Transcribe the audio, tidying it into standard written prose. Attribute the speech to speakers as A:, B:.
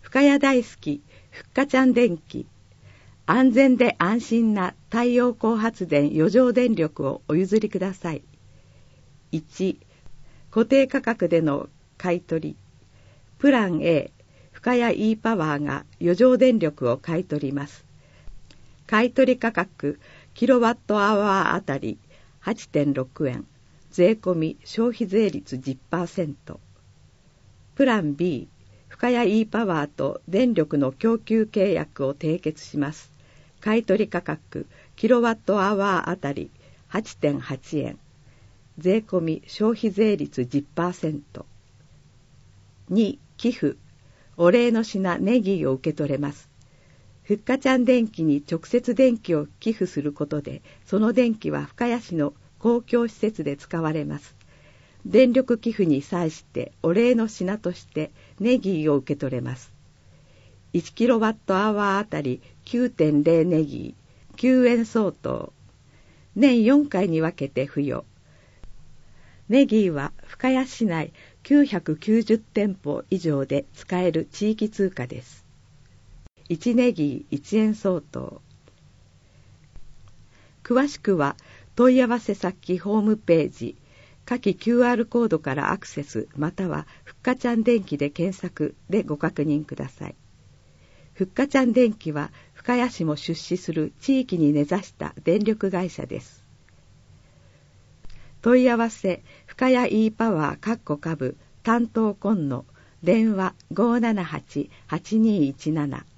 A: 深谷大好きふっかちゃん電気。安全で安心な太陽光発電余剰電力をお譲りください。1、固定価格での買い取り。プラン A、深谷 E パワーが余剰電力を買い取ります。買取価格キロワットアワーあたり 8.6 円。税込み消費税率 10%。プラン B、深谷 E パワーと電力の供給契約を締結します。買取価格キロワットアワーあたり 8.8 円。税込み消費税率 10%。2、寄付。お礼の品ネギを受け取れます。ふっかちゃん電気に直接電気を寄付することで、その電気は深谷市の公共施設で使われます。電力寄付に際してお礼の品としてネギを受け取れます。1キロワットアワーあたり 9.0 ネギ、9円相当。年4回に分けて付与。ネギは深谷市内990店舗以上で使える地域通貨です。1ネギ1円相当。詳しくは問い合わせ先ホームページ、下記 QR コードからアクセスまたはふっかちゃん電気で検索でご確認ください。ふっかちゃん電気は深谷市も出資する地域に根ざした電力会社です。問い合わせ深谷 E パワー株担当今野電話 578-8217